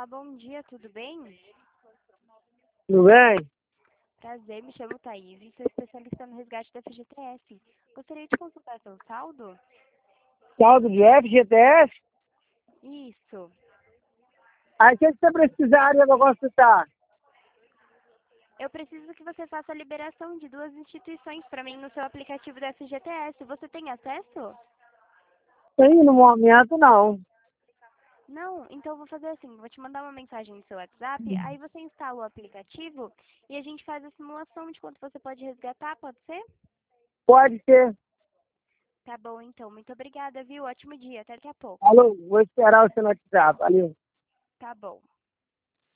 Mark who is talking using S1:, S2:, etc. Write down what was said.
S1: Olá, bom dia, tudo bem?
S2: Tudo bem?
S1: Prazer, me chamo Thaís e sou especialista no resgate da FGTS. Gostaria de consultar seu saldo?
S2: Saldo de FGTS?
S1: Isso.
S2: Aí o que você precisaria para consultar?
S1: Eu preciso que você faça a liberação de duas instituições para mim no seu aplicativo da FGTS. Você tem acesso?
S2: Sim, no momento não.
S1: Não? Então eu vou fazer assim, vou te mandar uma mensagem no seu WhatsApp, aí você instala o aplicativo e a gente faz a simulação de quanto você pode resgatar, pode ser?
S2: Pode ser.
S1: Tá bom, então. Muito obrigada, viu? Ótimo dia. Até daqui a pouco.
S2: Alô, vou esperar você no WhatsApp. Valeu.
S1: Tá bom.